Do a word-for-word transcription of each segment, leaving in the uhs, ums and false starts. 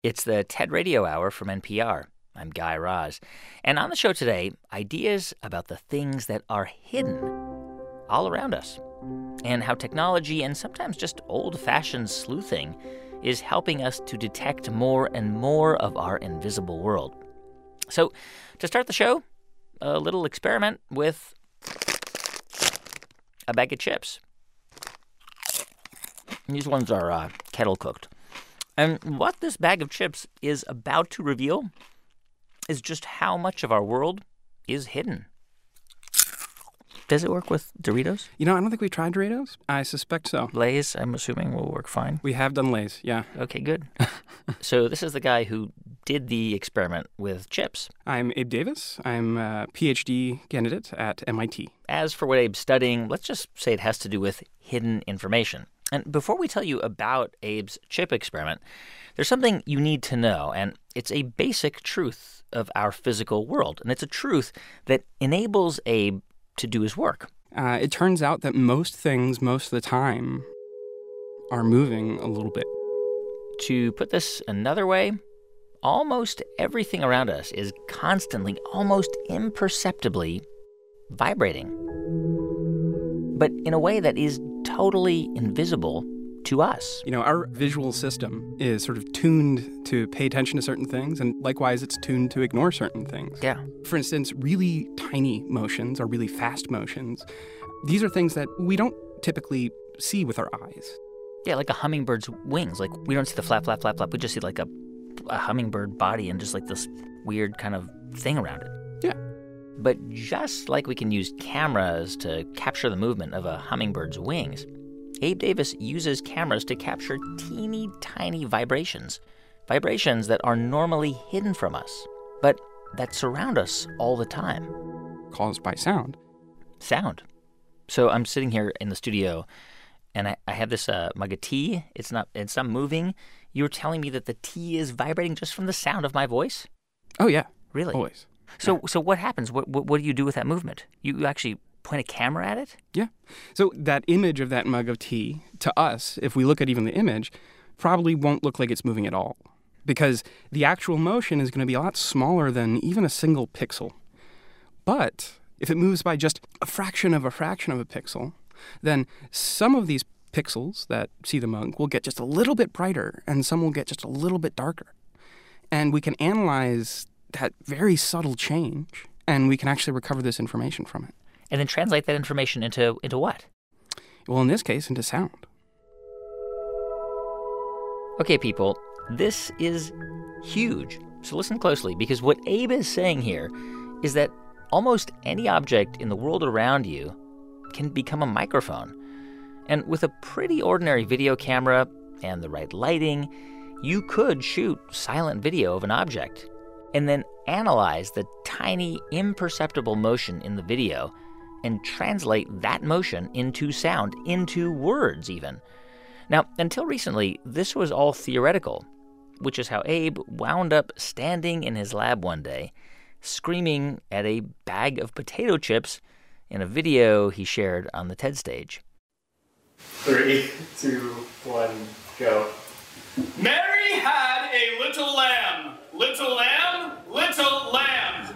It's the TED Radio Hour from N P R. I'm Guy Raz. And on the show today, ideas about the things that are hidden all around us and how technology and sometimes just old-fashioned sleuthing is helping us to detect more and more of our invisible world. So to start the show, a little experiment with a bag of chips. These ones are uh, kettle cooked. And what this bag of chips is about to reveal is just how much of our world is hidden. Does it work with Doritos? You know, I don't think we've tried Doritos. I suspect so. Lay's, I'm assuming, will work fine. We have done Lay's, yeah. Okay, good. So this is the guy who did the experiment with chips. I'm Abe Davis. I'm a P H D candidate at M I T. As for what Abe's studying, let's just say it has to do with hidden information. And before we tell you about Abe's chip experiment, there's something you need to know, and it's a basic truth of our physical world. And it's a truth that enables Abe to do his work. Uh, it turns out that most things, most of the time, are moving a little bit. To put this another way, almost everything around us is constantly, almost imperceptibly vibrating. But in a way that is totally invisible to us. You know, our visual system is sort of tuned to pay attention to certain things, and likewise, it's tuned to ignore certain things. Yeah. For instance, really tiny motions or really fast motions, these are things that we don't typically see with our eyes. Yeah, like a hummingbird's wings. Like, we don't see the flap, flap, flap, flap. We just see like a, a hummingbird body and just like this weird kind of thing around it. Yeah. But just like we can use cameras to capture the movement of a hummingbird's wings, Abe Davis uses cameras to capture teeny tiny vibrations. Vibrations that are normally hidden from us, but that surround us all the time. Caused by sound. Sound. So I'm sitting here in the studio, and I, I have this uh, mug of tea. It's not, it's not moving. You're telling me that the tea is vibrating just from the sound of my voice? Oh, yeah. Really? Always. So, yeah. so what happens? What, what, what do you do with that movement? You actually point a camera at it? Yeah. So that image of that mug of tea, to us, if we look at even the image, probably won't look like it's moving at all. Because the actual motion is going to be a lot smaller than even a single pixel. But if it moves by just a fraction of a fraction of a pixel, then some of these pixels that see the mug will get just a little bit brighter, and some will get just a little bit darker. And we can analyze that very subtle change, and we can actually recover this information from it. And then translate that information into into what? Well, in this case, into sound. Okay, people, this is huge. So listen closely, because what Abe is saying here is that almost any object in the world around you can become a microphone. And with a pretty ordinary video camera and the right lighting, you could shoot silent video of an object and then analyze the tiny, imperceptible motion in the video and translate that motion into sound, into words even. Now, until recently, this was all theoretical, which is how Abe wound up standing in his lab one day, screaming at a bag of potato chips in a video he shared on the TED stage. Three, two, one, go. Mary had a little lamb. Little lamb, little lamb.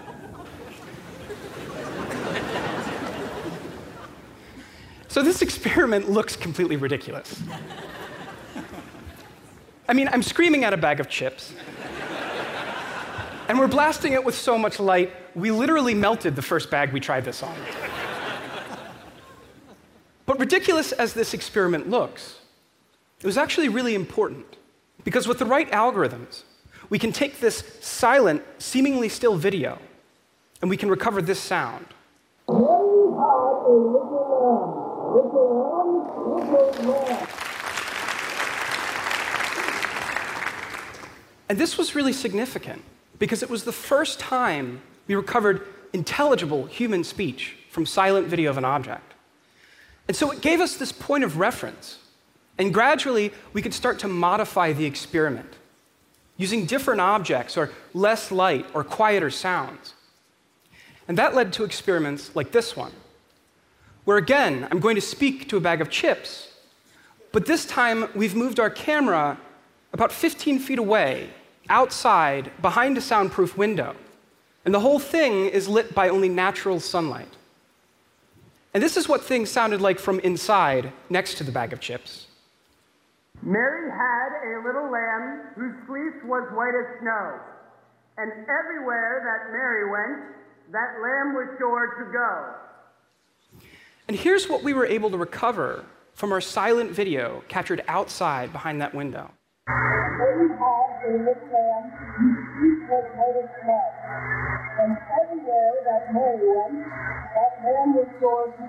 So this experiment looks completely ridiculous. I mean, I'm screaming at a bag of chips, and we're blasting it with so much light, we literally melted the first bag we tried this on. But ridiculous as this experiment looks, it was actually really important, because with the right algorithms, we can take this silent, seemingly still video, and we can recover this sound. And this was really significant because it was the first time we recovered intelligible human speech from silent video of an object. And so it gave us this point of reference. And gradually, we could start to modify the experiment using different objects or less light or quieter sounds. And that led to experiments like this one, where again, I'm going to speak to a bag of chips, but this time we've moved our camera about fifteen feet away outside behind a soundproof window. And the whole thing is lit by only natural sunlight. And this is what things sounded like from inside, next to the bag of chips. Mary had a little lamb whose fleece was white as snow. And everywhere that Mary went, that lamb was sure to go. And here's what we were able to recover from our silent video captured outside behind that window. Mary had a little lamb whose fleece was white as snow. And everywhere that Mary went, that lamb was sure to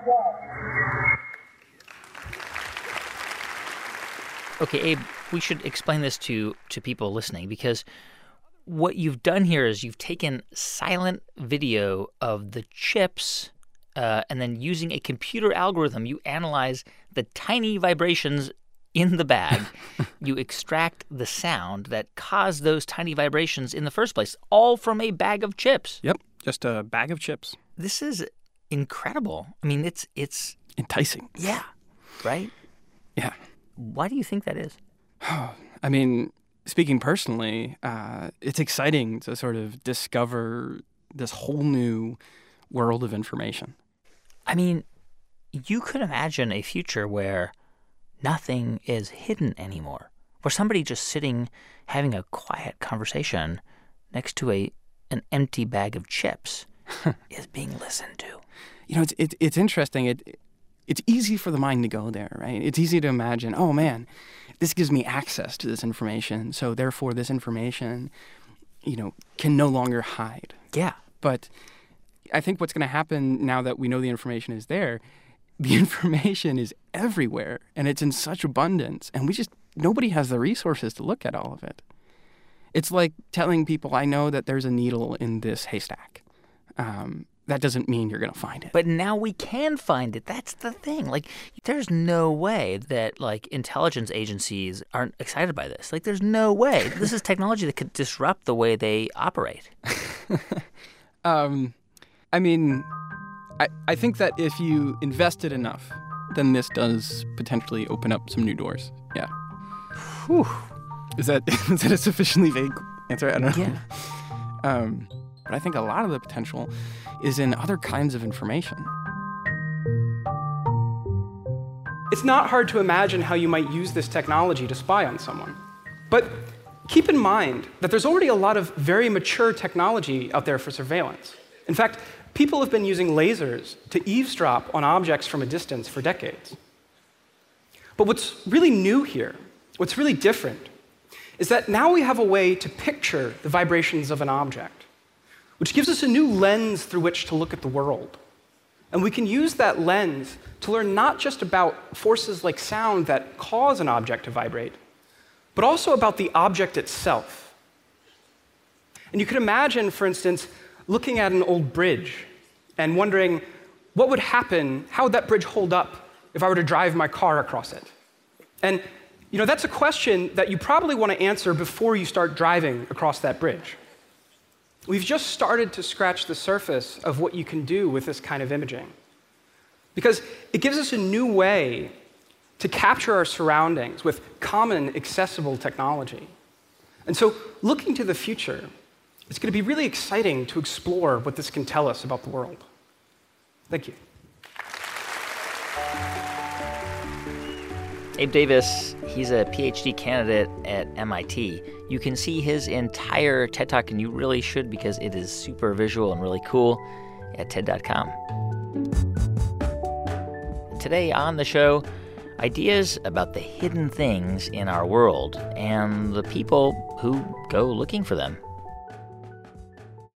go. Okay, Abe, we should explain this to, to people listening, because what you've done here is you've taken silent video of the chips, uh, and then using a computer algorithm, you analyze the tiny vibrations in the bag. You extract the sound that caused those tiny vibrations in the first place, all from a bag of chips. Yep, just a bag of chips. This is incredible. I mean, it's it's enticing. Yeah, right? Yeah. Why do you think that is? I mean, speaking personally, uh, it's exciting to sort of discover this whole new world of information. I mean, you could imagine a future where nothing is hidden anymore, where somebody just sitting having a quiet conversation next to a an empty bag of chips is being listened to. You know, it's it, it's interesting. It it's easy for the mind to go there, right? It's easy to imagine, oh man, this gives me access to this information, so therefore this information, you know, can no longer hide. Yeah. But I think what's going to happen now that we know the information is there, the information is everywhere, and it's in such abundance, and we just, nobody has the resources to look at all of it. It's like telling people, I know that there's a needle in this haystack. Um, that doesn't mean you're going to find it. But now we can find it. That's the thing. Like, there's no way that, like, intelligence agencies aren't excited by this. Like, there's no way. This is technology that could disrupt the way they operate. um, I mean... I, I think that if you invested enough, then this does potentially open up some new doors. Yeah. Whew. Is that is that a sufficiently vague answer? I don't know. Yeah. Um, but I think a lot of the potential is in other kinds of information. It's not hard to imagine how you might use this technology to spy on someone. But keep in mind that there's already a lot of very mature technology out there for surveillance. In fact, people have been using lasers to eavesdrop on objects from a distance for decades. But what's really new here, what's really different, is that now we have a way to picture the vibrations of an object, which gives us a new lens through which to look at the world. And we can use that lens to learn not just about forces like sound that cause an object to vibrate, but also about the object itself. And you could imagine, for instance, looking at an old bridge and wondering what would happen, how would that bridge hold up if I were to drive my car across it? And you know, that's a question that you probably want to answer before you start driving across that bridge. We've just started to scratch the surface of what you can do with this kind of imaging, because it gives us a new way to capture our surroundings with common, accessible technology. And so, looking to the future, it's going to be really exciting to explore what this can tell us about the world. Thank you. Abe Davis, he's a PhD candidate at M I T. You can see his entire TED Talk, and you really should because it is super visual and really cool, at TED dot com. Today on the show, ideas about the hidden things in our world and the people who go looking for them.